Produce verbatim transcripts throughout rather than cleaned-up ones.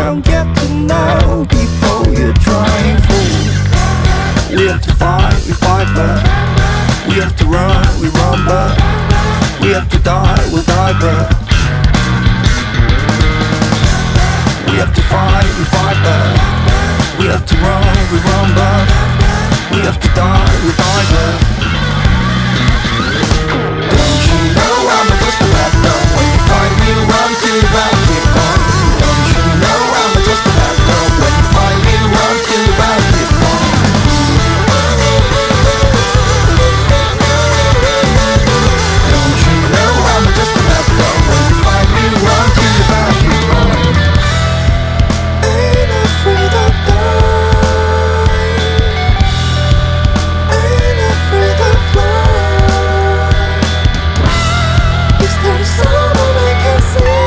around, get to know before you try and fool. We have to fight, we fight back. We have to run, we run back. We have to die, we'll die back. We have to fight, we fight back. We have to run, we run back. We have to die, we die back. Don't you know I'm just a bad dog? When you find me, run to the back, keep on. Don't you know I'm just a bad dog? When you find me, run to the back, keep on. Don't you know I'm just a bad dog? When you find me, run to the back, keep on. Ain't afraid of dying. Ain't afraid of flying. Is there someone I can see?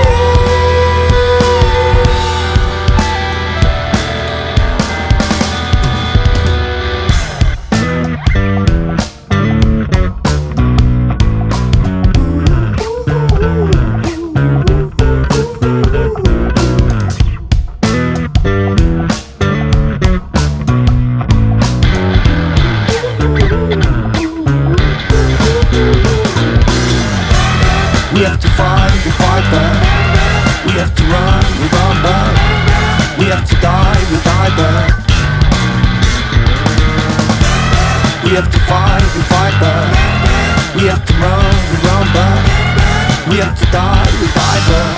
We have to fight, we fight back. We have to run, we run back. We have to die, we die back. We have to fight, we fight back. We have to run, we run back. We have to die, we die back.